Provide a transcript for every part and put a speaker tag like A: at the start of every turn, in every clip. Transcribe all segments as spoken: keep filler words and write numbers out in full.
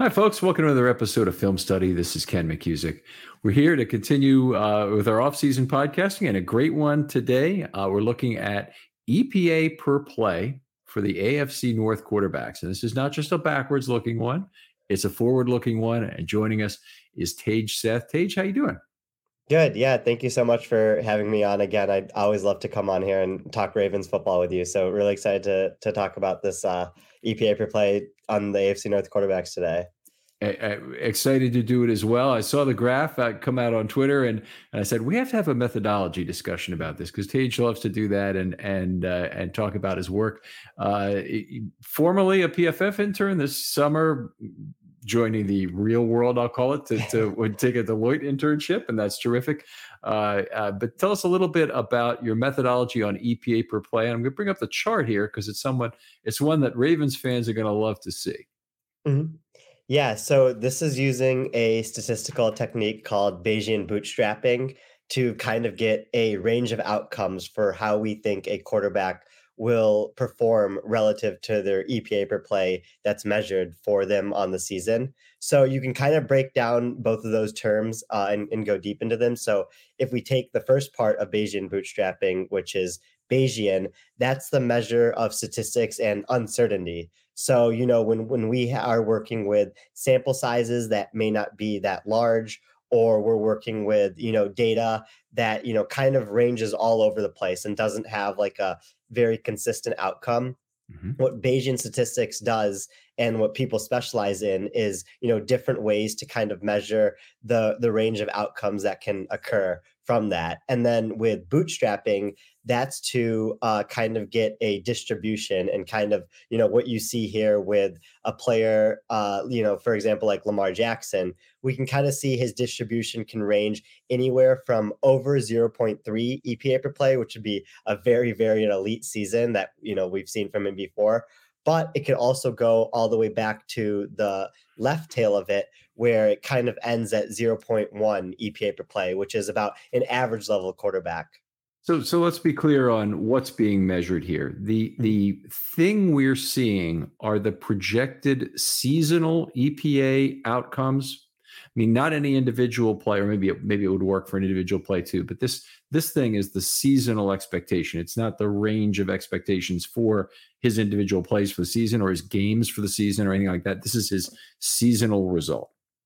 A: Hi, folks. Welcome to another episode of Film Study. This is Ken McCusick. We're here to continue uh, with our off-season podcasting, and a great one today. Uh, we're looking at E P A per play for the A F C North quarterbacks. And this is not just a backwards-looking one; it's a forward-looking one. And joining us is Tage Seth. Tage, how you doing?
B: Good. Yeah. Thank you so much for having me on again. I always love to come on here and talk Ravens football with you. So really excited to to talk about this uh, E P A per play on the A F C North quarterbacks today.
A: I, I, excited to do it as well. I saw the graph uh, come out on Twitter, and, and I said we have to have a methodology discussion about this because Tage loves to do that and and uh, and talk about his work. Uh, formerly a P F F intern this summer, joining the real world, I'll call it, to, to take a Deloitte internship, and that's terrific. Uh, uh, but tell us a little bit about your methodology on E P A per play. And I'm going to bring up the chart here because it's somewhat it's one that Ravens fans are going to love to see.
B: Mm-hmm. Yeah, so this is using a statistical technique called Bayesian bootstrapping to kind of get a range of outcomes for how we think a quarterback will perform relative to their E P A per play that's measured for them on the season. So you can kind of break down both of those terms uh, and, and go deep into them. So if we take the first part of Bayesian bootstrapping, which is Bayesian, that's the measure of statistics and uncertainty. So, you know, when when we are working with sample sizes that may not be that large, or we're working with, you know, data that, you know, kind of ranges all over the place and doesn't have like a very consistent outcome,
A: Mm-hmm.
B: what Bayesian statistics does and what people specialize in is, you know, different ways to kind of measure the the range of outcomes that can occur from that. And then with bootstrapping, that's to uh, kind of get a distribution and kind of, you know, what you see here with a player, uh, you know, for example, like Lamar Jackson, we can kind of see his distribution can range anywhere from over zero point three E P A per play, which would be a very, very elite season that, you know, we've seen from him before. But it could also go all the way back to the left tail of it, where it kind of ends at zero point one E P A per play, which is about an average level quarterback.
A: So, so let's be clear on what's being measured here. The the thing we're seeing are the projected seasonal E P A outcomes. I mean, not any individual player. Maybe it, maybe it would work for an individual play too. But this this thing is the seasonal expectation. It's not the range of expectations for his individual plays for the season or his games for the season or anything like that. This is his seasonal result.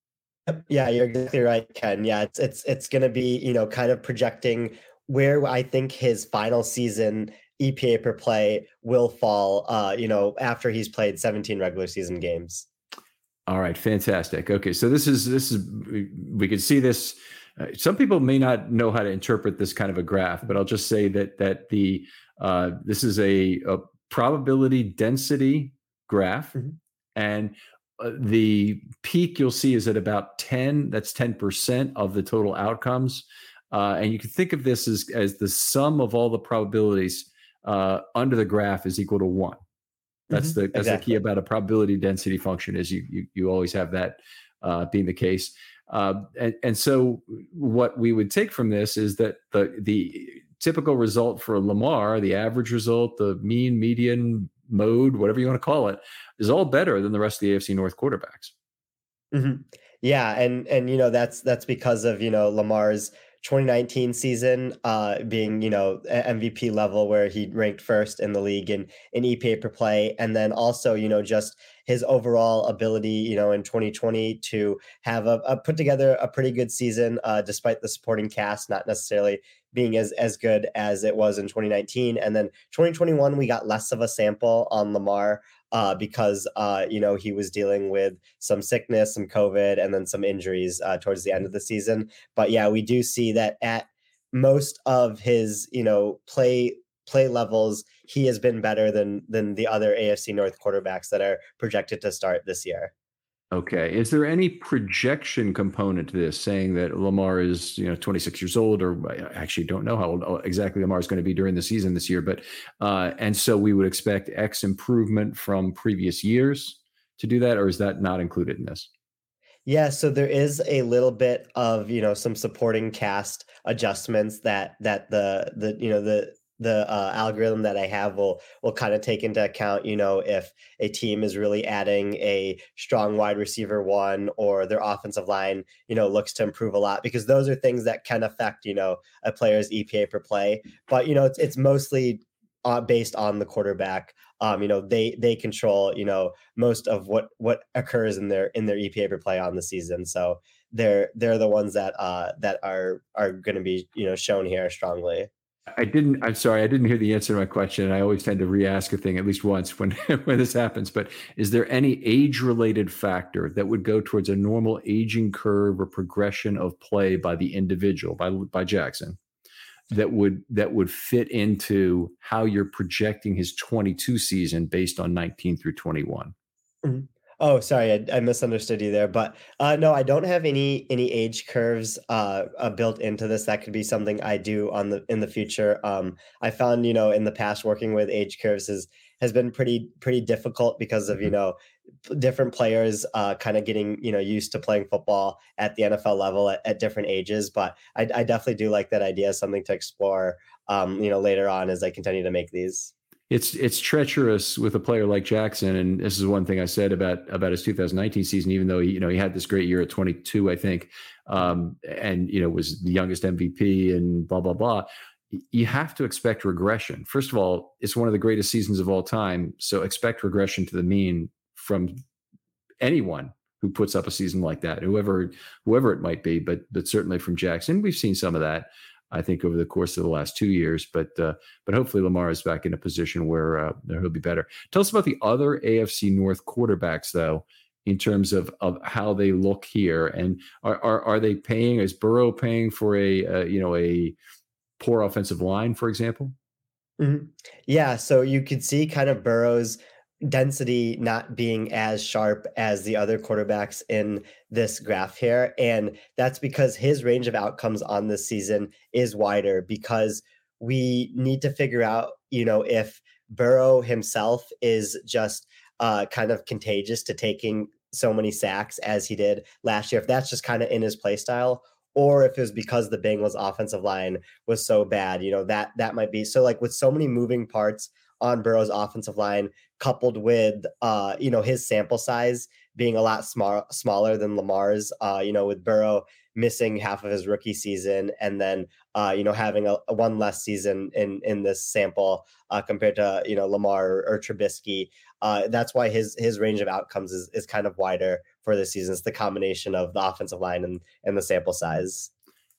B: Yeah, you're exactly right, Ken. Yeah, it's it's it's going to be, you know, kind of projecting where I think his final season E P A per play will fall, uh, you know, after he's played seventeen regular season games.
A: All right, fantastic. Okay, so this is this is we can see this. Uh, some people may not know how to interpret this kind of a graph, but I'll just say that that the uh, this is a, a probability density graph,
B: Mm-hmm.
A: and uh, the peak you'll see is at about ten. That's ten percent of the total outcomes, uh, and you can think of this as as the sum of all the probabilities uh, under the graph is equal to one. That's
B: Mm-hmm.
A: the that's the key
B: Exactly.
A: about a probability density function is you you, you always have that uh, being the case. Uh, and, and so what we would take from this is that the the typical result for Lamar, the average result, the mean, median, mode, whatever you want to call it, is all better than the rest of the A F C North quarterbacks.
B: Mhm. Yeah, and and you know that's that's because of you know Lamar's twenty nineteen season uh being you know a- M V P level where he ranked first in the league in in E P A per play, and then also you know just his overall ability you know in twenty twenty to have a, a put together a pretty good season uh despite the supporting cast not necessarily being as as good as it was in twenty nineteen, and then twenty twenty-one we got less of a sample on Lamar uh, because uh, you know he was dealing with some sickness, some COVID, and then some injuries uh, towards the end of the season. But yeah, we do see that at most of his you know play play levels, he has been better than than the other A F C North quarterbacks that are projected to start this year.
A: Okay. Is there any projection component to this saying that Lamar is, you know, twenty-six years old, or I actually don't know how old uh, exactly Lamar is going to be during the season this year, but, uh, and so we would expect X improvement from previous years to do that, or is that not included in this?
B: Yeah, so there is a little bit of, you know, some supporting cast adjustments that that the the you know the the uh, algorithm that I have will will kind of take into account, you know, if a team is really adding a strong wide receiver one or their offensive line, you know, looks to improve a lot, because those are things that can affect, you know, a player's E P A per play. But you know, it's it's mostly uh, based on the quarterback. Um, you know, they they control, you know, most of what what occurs in their in their E P A per play on the season. So they're they're the ones that uh that are are going to be, you know, shown here strongly.
A: I didn't. I'm sorry. I didn't hear the answer to my question. I always tend to re-ask a thing at least once when when this happens. But is there any age-related factor that would go towards a normal aging curve or progression of play by the individual, by by Jackson, that would that would fit into how you're projecting his twenty-two season based on nineteen through twenty-one?
B: Mhm. Oh, sorry, I, I misunderstood you there. But uh, no, I don't have any any age curves uh, uh, built into this. That could be something I do on the in the future. Um, I found, you know, in the past working with age curves is has been pretty pretty difficult because of, you
A: Mhm.
B: know, p- different players uh, kind of getting, you know, used to playing football at the N F L level at, at different ages. But I, I definitely do like that idea, something to explore, um, you know, later on as I continue to make these.
A: It's it's treacherous with a player like Jackson, and this is one thing I said about about his two thousand nineteen season. Even though he, you know he had this great year at twenty-two, I think, um, and you know was the youngest M V P and blah blah blah. You have to expect regression. First of all, it's one of the greatest seasons of all time, so expect regression to the mean from anyone who puts up a season like that, whoever whoever it might be, but but certainly from Jackson, we've seen some of that. I think over the course of the last two years, but uh, but hopefully Lamar is back in a position where uh, he'll be better. Tell us about the other A F C North quarterbacks, though, in terms of of how they look here, and are are, are they paying? Is Burrow paying for a uh, you know a poor offensive line, for example?
B: Mhm. Yeah, so you could see kind of Burrow's density not being as sharp as the other quarterbacks in this graph here. And that's because his range of outcomes on this season is wider, because we need to figure out, you know, if Burrow himself is just uh, kind of contagious to taking so many sacks as he did last year, if that's just kind of in his play style, or if it was because the Bengals offensive line was so bad, you know, that that might be so, like, with so many moving parts on Burrow's offensive line, coupled with uh, you know, his sample size being a lot small smaller than Lamar's, uh, you know, with Burrow missing half of his rookie season, and then uh, you know, having a, a one less season in in this sample uh, compared to, you know, Lamar or, or Trubisky. Uh, that's why his his range of outcomes is is kind of wider for this season. It's the combination of the offensive line and and the sample size.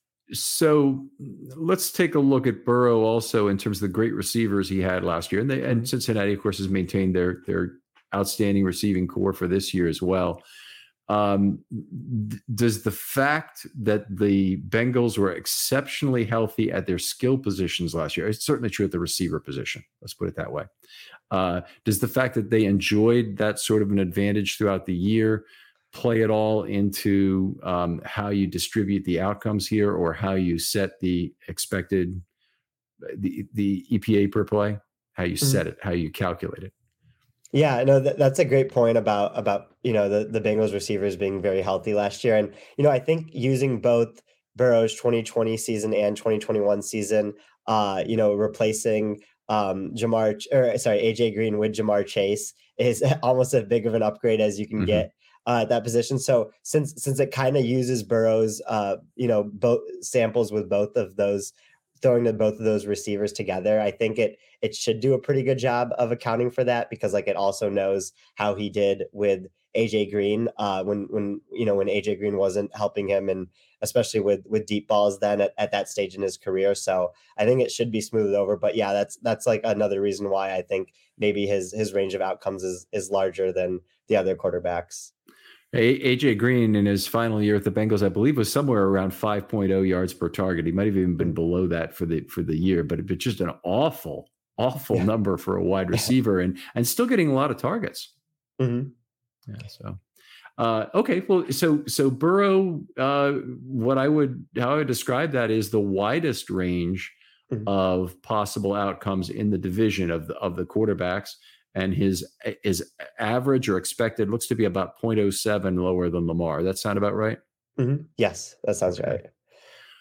A: So let's take a look at Burrow also in terms of the great receivers he had last year, and they and
B: Mhm.
A: Cincinnati, of course, has maintained their their outstanding receiving core for this year as well. Um, d- does the fact that the Bengals were exceptionally healthy at their skill positions last year, it's certainly true at the receiver position, let's put it that way. Uh, does the fact that they enjoyed that sort of an advantage throughout the year play it all into um, how you distribute the outcomes here, or how you set the expected the the E P A per play, how you
B: Mhm.
A: set it, how you calculate it?
B: Yeah, no, that, that's a great point about about you know, the the Bengals receivers being very healthy last year. And you know, I think using both Burrow's twenty twenty season and twenty twenty-one season, uh, you know, replacing um Jamar Ch- or sorry, A J Green with Jamar Chase is almost as big of an upgrade as you can
A: Hmm.
B: get uh, at that position. So since since it kind of uses Burrow's uh, you know, both samples with both of those, throwing the both of those receivers together, I think it it should do a pretty good job of accounting for that, because like it also knows how he did with A J Green uh when when you know, when A J Green wasn't helping him, and especially with with deep balls then at, at that stage in his career. So I think it should be smoothed over. But yeah, that's that's like another reason why I think maybe his his range of outcomes is is larger than the other quarterbacks.
A: A- AJ Green in his final year at the Bengals, I believe, was somewhere around five point oh yards per target. He might have even been
B: Mm.
A: below that for the for the year, but it's just an awful, awful
B: Yeah.
A: number for a wide receiver, and and still getting a lot of targets.
B: Mhm.
A: Yeah. So uh, okay, well, so so Burrow, uh, what I would how I would describe that is the widest range
B: Mhm.
A: of possible outcomes in the division of the of the quarterbacks, and his his average or expected looks to be about zero point zero seven lower than Lamar. That sound about right?
B: Mhm. Yes, that sounds
A: Okay.
B: right.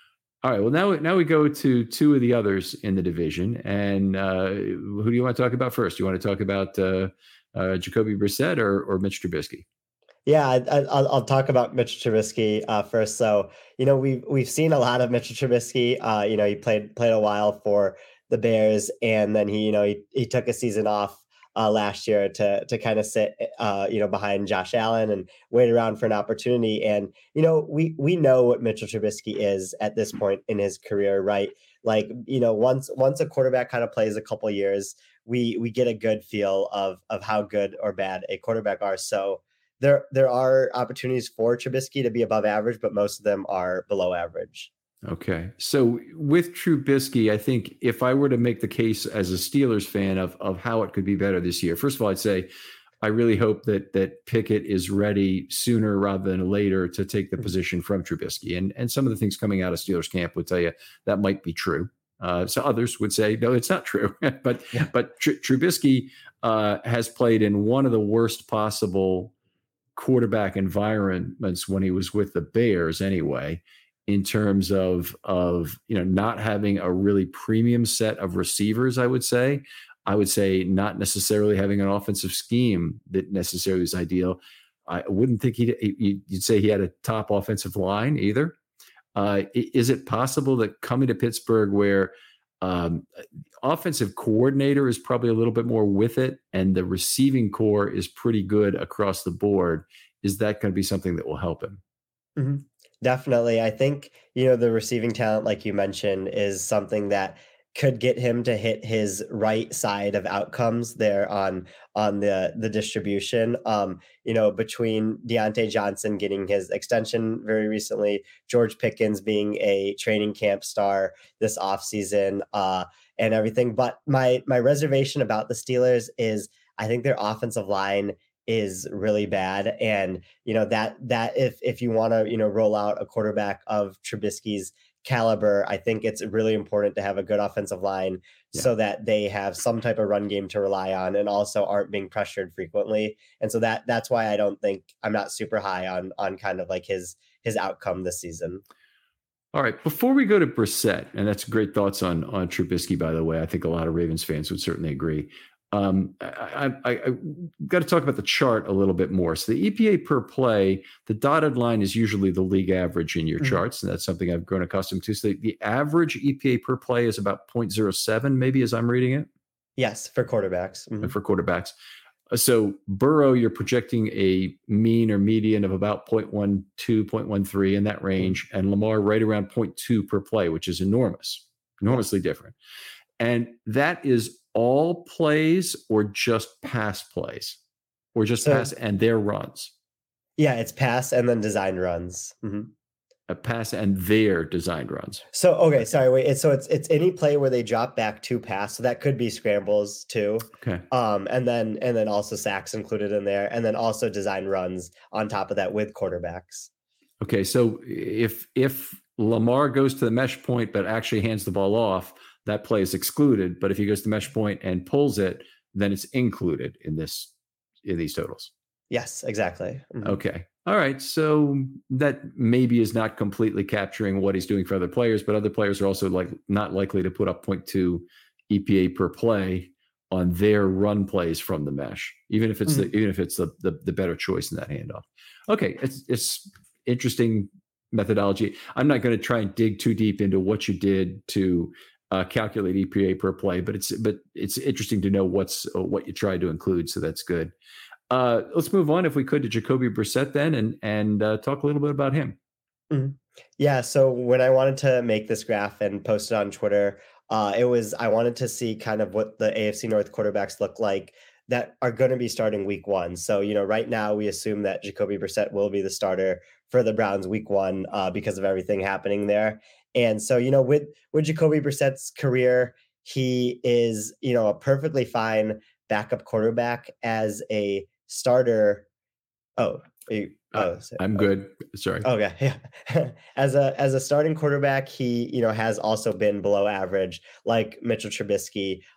A: All right. Well, now now we go to two of the others in the division, and uh, who do you want to talk about first? Do you want to talk about uh, uh, Jacoby Brissett or or Mitch Trubisky?
B: Yeah, I, I, I'll, I'll talk about Mitch Trubisky uh, first. So, you know, we've we've seen a lot of Mitch Trubisky. Uh, you know, he played played a while for the Bears, and then he, you know, he, he took a season off uh, last year to to kind of sit, uh, you know, behind Josh Allen and wait around for an opportunity. And you know, we we know what Mitchell Trubisky is at this point in his career, right? Like, you know, once once a quarterback kind of plays a couple years, we we get a good feel of of how good or bad a quarterback are. So there there are opportunities for Trubisky to be above average, but most of them are below average.
A: Okay. So with Trubisky, I think if I were to make the case as a Steelers fan of of how it could be better this year, first of all, I'd say I really hope that that Pickett is ready sooner rather than later to take the position from Trubisky. And and some of the things coming out of Steelers camp would tell you that might be true. Uh, so others would say no, it's not true. but
B: Yeah.
A: but Tr- Trubisky uh, has played in one of the worst possible quarterback environments when he was with the Bears, anyway, in terms of of you know not having a really premium set of receivers. I would say, I would say not necessarily having an offensive scheme that necessarily is ideal. I wouldn't think he'd you'd say he had a top offensive line either. Uh, is it possible that coming to Pittsburgh, where um, offensive coordinator is probably a little bit more with it, and the receiving core is pretty good across the board, is that going to be something that will help him?
B: Mhm. Definitely. I think, you know, the receiving talent, like you mentioned, is something that could get him to hit his right side of outcomes there on on the the distribution. Um, you know, between Deontay Johnson getting his extension very recently, George Pickens being a training camp star this offseason, uh, and everything. But my my reservation about the Steelers is I think their offensive line is really bad. And, you know, that that if if you want to, you know, roll out a quarterback of Trubisky's caliber, I think it's really important to have a good offensive line
A: Yeah.
B: so that they have some type of run game to rely on and also aren't being pressured frequently. And so that that's why I don't think I'm not super high on on kind of like his his outcome this season.
A: All right. Before we go to Brissett, and that's great thoughts on on Trubisky, by the way. I think a lot of Ravens fans would certainly agree. Um, I, I, I got to talk about the chart a little bit more. So the E P A per play, the dotted line is usually the league average in your
B: Mhm.
A: charts, and that's something I've grown accustomed to. So the, the average E P A per play is about zero point zero seven, maybe, as I'm reading it,
B: Yes, for quarterbacks. Mhm.
A: for quarterbacks. Uh, So Burrow, you're projecting a mean or median of about zero point one two, zero point one three in that range, and Lamar right around zero point two per play, which is enormous, enormously different. And that is all plays or just pass plays or just
B: So
A: pass and their runs,
B: yeah, it's pass and then design runs. Mhm.
A: a pass and their designed runs.
B: So okay, sorry, wait. It's so it's it's any play where they drop back to pass. So that could be scrambles too.
A: Okay.
B: Um, and then and then also sacks included in there, and then also design runs on top of that with quarterbacks.
A: Okay. So if, if Lamar goes to the mesh point, but actually hands the ball off, that play is excluded. But if he goes to mesh point and pulls it, then it's included in this, in these totals.
B: Yes, exactly. Mhm.
A: Okay. All right. So that maybe is not completely capturing what he's doing for other players, but other players are also like not likely to put up zero point two E P A per play on their run plays from the mesh, even if it's
B: Mhm.
A: the even if it's the, the the better choice in that handoff. Okay, it's it's interesting methodology. I'm not going to try and dig too deep into what you did to uh, calculate E P A per play, but it's but it's interesting to know what's uh, what you tried to include. So that's good. Uh, let's move on, if we could, to Jacoby Brissett then, and and uh, talk a little bit about him.
B: Mhm. Yeah, so when I wanted to make this graph and post it on Twitter, uh, it was I wanted to see kind of what the A F C North quarterbacks look like that are going to be starting week one. So, you know, right now we assume that Jacoby Brissett will be the starter for the Browns week one uh, because of everything happening there. And so, you know, with with Jacoby Brissett's career, he is, you know, a perfectly fine backup quarterback as a starter. Oh, you,
A: Uh,
B: oh, so-
A: I'm good. Sorry.
B: Okay, yeah. As a as a starting quarterback, he, you know, has also been below average, like Mitchell Trubisky.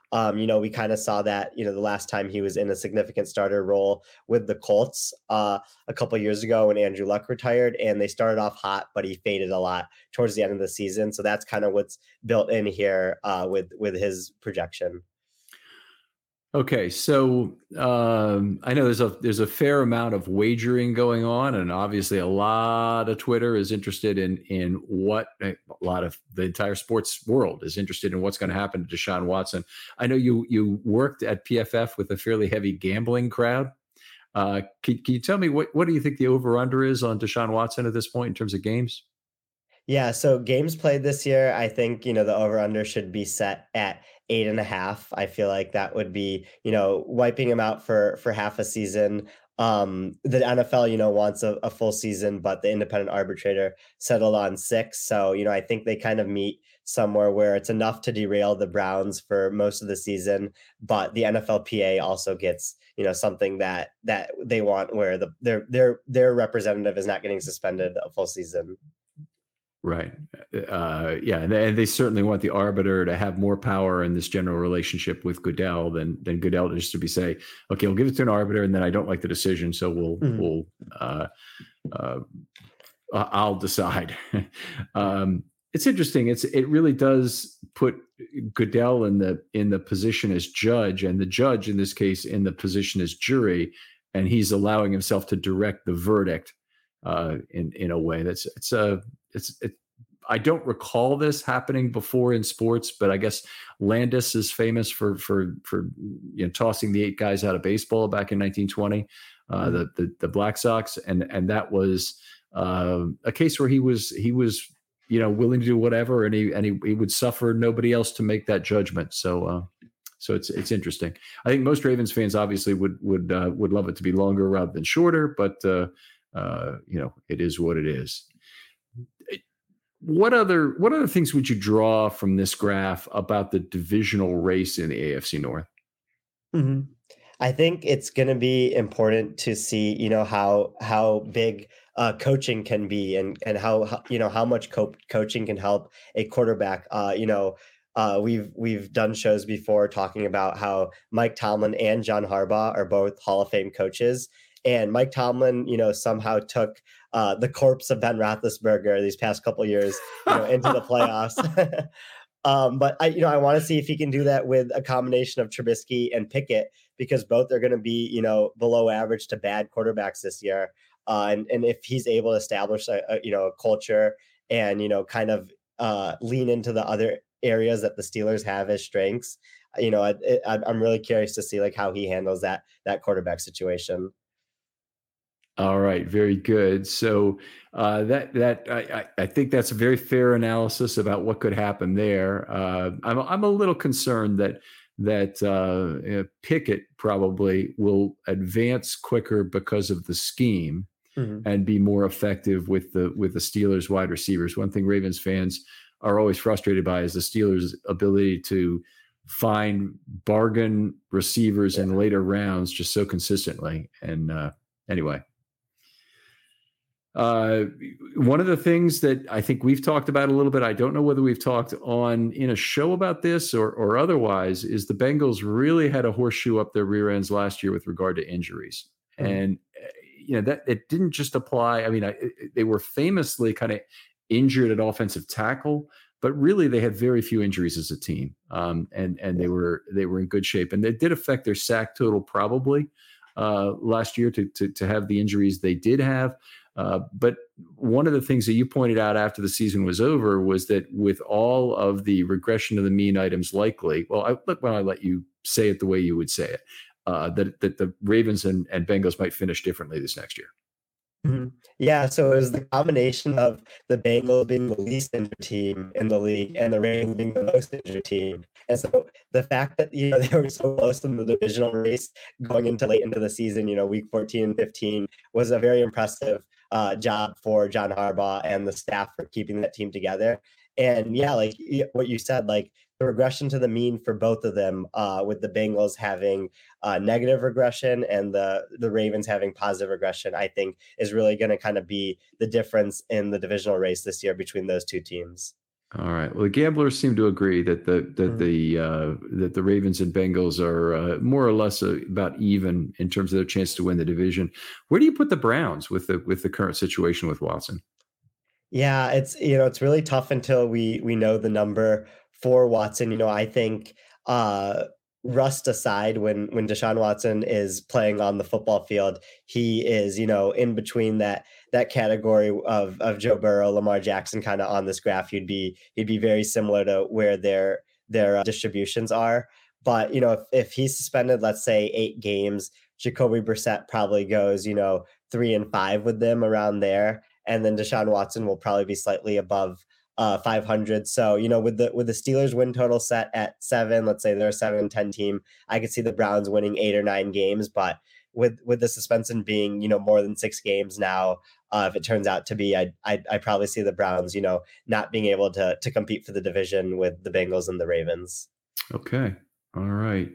B: Um, you know, we kind of saw that, you know, the last time he was in a significant starter role with the Colts uh, a couple of years ago when Andrew Luck retired, and they started off hot, but he faded a lot towards the end of the season. So that's kind of what's built in here uh, with with his projection.
A: Okay, so um, I know there's a there's a fair amount of wagering going on, and obviously a lot of Twitter is interested in in what a lot of the entire sports world is interested in what's going to happen to Deshaun Watson. I know you you worked at P F F with a fairly heavy gambling crowd. Uh, can, can you tell me what what do you think the over under is on Deshaun Watson at this point in terms of games?
B: Yeah, so games played this year, I think, you know, the over under should be set at eight and a half. I feel like that would be, you know, wiping him out for for half a season. Um, the N F L, you know, wants a, a full season, but the independent arbitrator settled on six. So, you know, I think they kind of meet somewhere where it's enough to derail the Browns for most of the season, but the N F L P A also gets, you know, something that that they want where the their their their representative is not getting suspended a full season.
A: Right. Uh, yeah, and they, and they certainly want the arbiter to have more power in this general relationship with Goodell than than Goodell just to be say, okay, we'll give it to an arbiter, and then I don't like the decision, so we'll mm-hmm. we'll uh, uh, I'll decide. um, it's interesting. It's it really does put Goodell in the in the position as judge, and the judge in this case in the position as jury, and he's allowing himself to direct the verdict uh, in in a way that's it's a It's it, I don't recall this happening before in sports, but I guess Landis is famous for for for you know tossing the eight guys out of baseball back in nineteen twenty, uh, mm-hmm. the, the the Black Sox, and and that was uh, a case where he was he was you know willing to do whatever, and he and he, he would suffer nobody else to make that judgment. So uh, so it's it's interesting. I think most Ravens fans obviously would would uh, would love it to be longer rather than shorter, but uh, uh, you know it is what it is. What other what other things would you draw from this graph about the divisional race in the A F C North?
B: Mm-hmm. I think it's going to be important to see, you know, how how big uh, coaching can be, and and how, how you know how much co- coaching can help a quarterback. Uh, you know, uh, we've we've done shows before talking about how Mike Tomlin and John Harbaugh are both Hall of Fame coaches. And Mike Tomlin, you know, somehow took uh, the corpse of Ben Roethlisberger these past couple of years, you know, into the playoffs. um, but I, you know, I want to see if he can do that with a combination of Trubisky and Pickett, because both are going to be, you know, below average to bad quarterbacks this year. Uh, and and if he's able to establish a, a you know a culture and you know kind of uh, lean into the other areas that the Steelers have as strengths, you know, I, I, I'm really curious to see like how he handles that that quarterback situation.
A: All right, very good. So uh, that that I, I think that's a very fair analysis about what could happen there. Uh, I'm I'm a little concerned that that uh, Pickett probably will advance quicker because of the scheme mm-hmm. and be more effective with the with the Steelers wide receivers. One thing Ravens fans are always frustrated by is the Steelers' ability to find bargain receivers yeah. in later rounds just so consistently. And uh, anyway. Uh, one of the things that I think we've talked about a little bit, I don't know whether we've talked on in a show about this or, or otherwise, is the Bengals really had a horseshoe up their rear ends last year with regard to injuries. Mm-hmm. And, you know, that it didn't just apply. I mean, I, they were famously kind of injured at offensive tackle, but really they had very few injuries as a team. Um, and, and they were, they were in good shape, and it did affect their sack total probably uh, last year to, to, to have the injuries they did have. Uh, but one of the things that you pointed out after the season was over was that with all of the regression of the mean items likely, well, I, look, when I let you say it the way you would say it, uh, that that the Ravens and, and Bengals might finish differently this next year.
B: Mm-hmm. Yeah, so it was the combination of the Bengals being the least injured team in the league and the Ravens being the most injured team. And so the fact that, you know, they were so close in the divisional race going into late into the season, you know, week fourteen and fifteen was a very impressive uh, job for John Harbaugh and the staff for keeping that team together. And yeah, like what you said, like the regression to the mean for both of them, uh, with the Bengals having uh, negative regression and the the Ravens having positive regression, I think is really going to kind of be the difference in the divisional race this year between those two teams.
A: All right. Well, the gamblers seem to agree that the that
B: Mhm.
A: the uh, that the Ravens and Bengals are uh, more or less uh, about even in terms of their chance to win the division. Where do you put the Browns with the with the current situation with Watson?
B: Yeah, it's you know, it's really tough until we we know the number for Watson. You know, I think uh rust aside, when when Deshaun Watson is playing on the football field, he is, you know, in between that that category of of Joe Burrow, Lamar Jackson kind of on this graph. He'd be he'd be very similar to where their their uh, distributions are. But, you know, if if he's suspended, let's say eight games, Jacoby Brissett probably goes, you know, three and five with them around there, and then Deshaun Watson will probably be slightly above uh, five hundred. So, you know, with the with the Steelers win total set at seven, let's say they're a seven and ten team, I could see the Browns winning eight or nine games. But with with the suspension being, you know, more than six games now, uh, if it turns out to be, I I I probably see the Browns, you know, not being able to to compete for the division with the Bengals and the Ravens.
A: Okay. All right.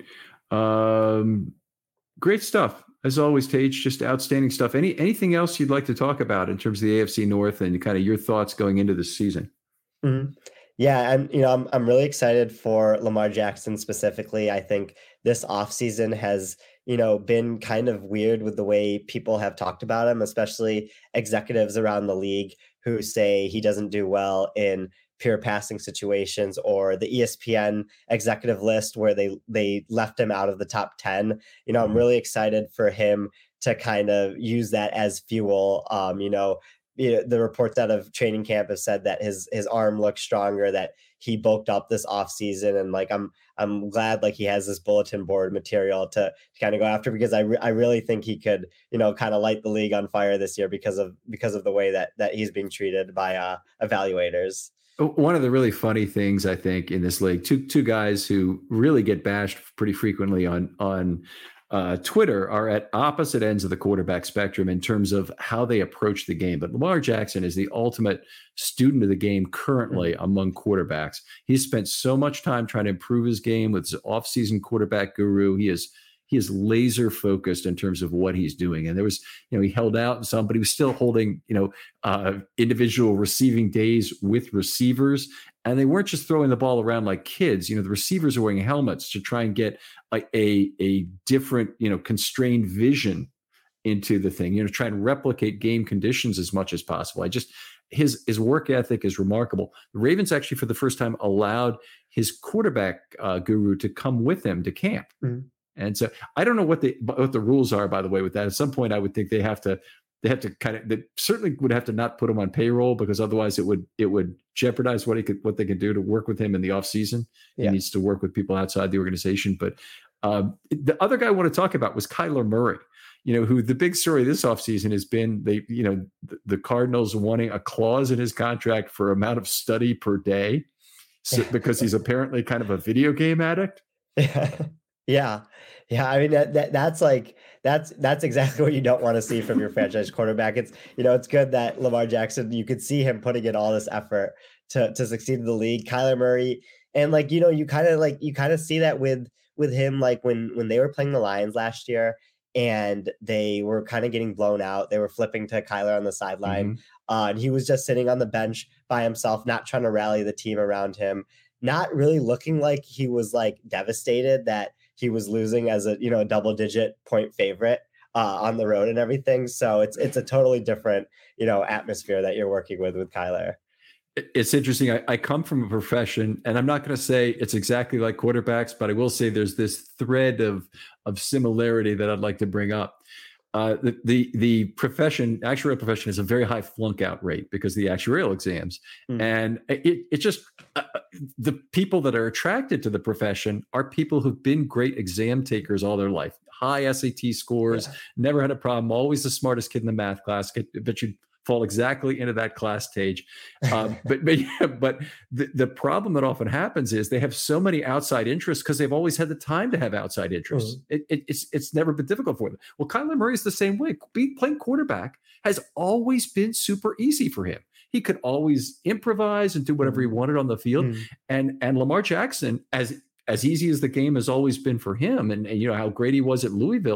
A: Um, great stuff. As always, Tage, just outstanding stuff. Any anything else you'd like to talk about in terms of the A F C North and kind of your thoughts going into the season?
B: Mhm. Yeah, and you know, I'm I'm really excited for Lamar Jackson specifically. I think this offseason has, you know, been kind of weird with the way people have talked about him, especially executives around the league who say he doesn't do well in pure passing situations, or the E S P N executive list where they they left him out of the top ten. You know, I'm really excited for him to kind of use that as fuel. Um, you know, you know, the reports out of training camp have said that his his arm looks stronger, that he bulked up this off season, and like I'm I'm glad like he has this bulletin board material to, to kind of go after, because I re- I really think he could, you know, kind of light the league on fire this year because of because of the way that that he's being treated by uh evaluators.
A: One of the really funny things I think in this league, two two guys who really get bashed pretty frequently on on uh, Twitter are at opposite ends of the quarterback spectrum in terms of how they approach the game. But Lamar Jackson is the ultimate student of the game currently
B: Mhm.
A: among quarterbacks. He's spent so much time trying to improve his game with his offseason quarterback guru. He is he is laser focused in terms of what he's doing. And there was, you know, he held out and some, but he was still holding, you know, uh, individual receiving days with receivers. And they weren't just throwing the ball around like kids. You know, the receivers are wearing helmets to try and get a, a, a different, you know, constrained vision into the thing, you know, try and replicate game conditions as much as possible. I just, his his work ethic is remarkable. The Ravens actually, for the first time, allowed his quarterback uh, guru to come with him to camp.
B: Mhm.
A: And so I don't know what the what the rules are, by the way, with that. At some point, I would think they have to they have to kind of they certainly would have to not put him on payroll, because otherwise it would it would jeopardize what he could what they could do to work with him in the offseason. He
B: Yeah.
A: needs to work with people outside the organization. But um, the other guy I want to talk about was Kyler Murray. You know, who the big story this offseason has been they, you know, the, the Cardinals wanting a clause in his contract for amount of study per day, so, because he's apparently kind of a video game addict.
B: Yeah. Yeah. Yeah, I mean that, that that's like that's that's exactly what you don't want to see from your franchise quarterback. It's, you know, it's good that Lamar Jackson, you could see him putting in all this effort to to succeed in the league. Kyler Murray, and like, you know, you kind of like you kind of see that with with him, like when when they were playing the Lions last year and they were kind of getting blown out. They were flipping to Kyler on the sideline.
A: Mm-hmm.
B: Uh, and he was just sitting on the bench by himself, not trying to rally the team around him, not really looking like he was like devastated that he was losing as a, you know, a double digit point favorite uh, on the road and everything. So it's it's a totally different, you know, atmosphere that you're working with with Kyler.
A: It's interesting. I, I come from a profession, and I'm not going to say it's exactly like quarterbacks, but I will say there's this thread of of similarity that I'd like to bring up. Uh, the, the the profession, actuarial profession, has a very high flunk out rate because of the actuarial exams,
B: Mm.
A: and it it just uh, the people that are attracted to the profession are people who've been great exam takers all their life, high S A T scores,
B: Yeah.
A: never had a problem, always the smartest kid in the math class. But you fall exactly into that class stage. Um, but but, yeah, but the, the problem that often happens is they have so many outside interests because they've always had the time to have outside interests.
B: Mhm.
A: It, it, it's it's never been difficult for them. Well, Kyler Murray is the same way. Being playing quarterback has always been super easy for him. He could always improvise and do whatever he
B: Mhm.
A: wanted on the field.
B: Mhm.
A: And and Lamar Jackson, as as easy as the game has always been for him, and, and you know how great he was at Louisville,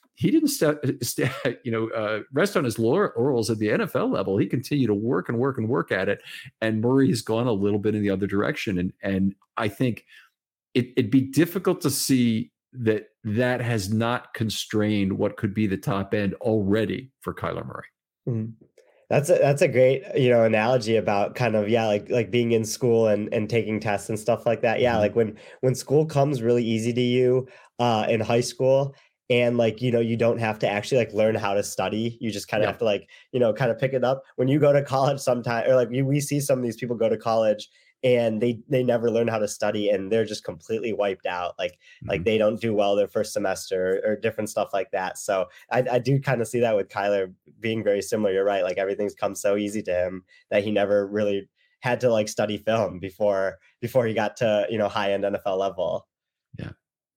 A: he didn't st- st- you know, uh, rest on his laurels at the N F L level. He continued to work and work and work at it. And Murray has gone a little bit in the other direction. And, and I think it, it'd be difficult to see that that has not constrained what could be the top end already for Kyler Murray.
B: Mm-hmm. That's a, that's a great, you know, analogy about kind of, yeah, like, like being in school and, and taking tests and stuff like that. Yeah. Mm-hmm. Like when, when school comes really easy to you, uh, in high school, and like, you know, you don't have to actually like learn how to study. You just kind of yeah. have to like, you know, kind of pick it up when you go to college sometime, or like we, we see some of these people go to college and they, they never learn how to study and they're just completely wiped out. Like, mm-hmm. like they don't do well their first semester or, or different stuff like that. So I, I do kind of see that with Kyler being very similar. You're right. Like everything's come so easy to him that he never really had to like study film before, before he got to, you know, high end N F L level.
A: Yeah.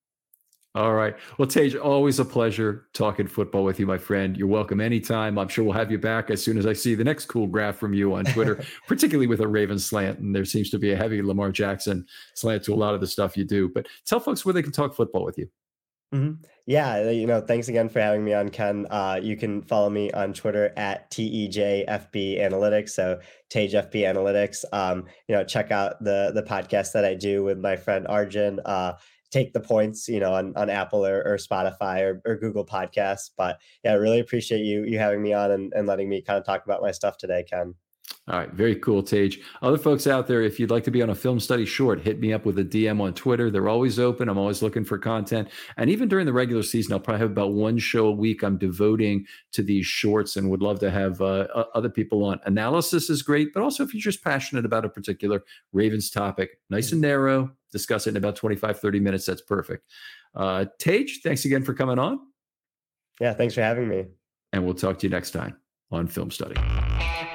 A: All right. Well, Tage, always a pleasure talking football with you, my friend. You're welcome anytime. I'm sure we'll have you back as soon as I see the next cool graph from you on Twitter, particularly with a Ravens slant. And there seems to be a heavy Lamar Jackson slant to a lot of the stuff you do. But tell folks where they can talk football with you.
B: Mm-hmm. Yeah. You know, thanks again for having me on, Ken. Uh, you can follow me on Twitter at T E J F B Analytics. So Tage F B Analytics. Um, you know, check out the, the podcast that I do with my friend Arjun. Uh, Take the Points, you know, on, on Apple or, or Spotify or, or Google Podcasts. But yeah, I really appreciate you you having me on and, and letting me kind of talk about my stuff today, Ken.
A: All right. Very cool, Tage. Other folks out there, if you'd like to be on a Film Study Short, hit me up with a D M on Twitter. They're always open. I'm always looking for content. And even during the regular season, I'll probably have about one show a week I'm devoting to these shorts and would love to have uh, other people on. Analysis is great, but also if you're just passionate about a particular Ravens topic, nice and narrow, discuss it in about twenty-five, thirty minutes. That's perfect. Uh, Tage, thanks again for coming on.
B: Yeah, thanks for having me.
A: And we'll talk to you next time on Film Study.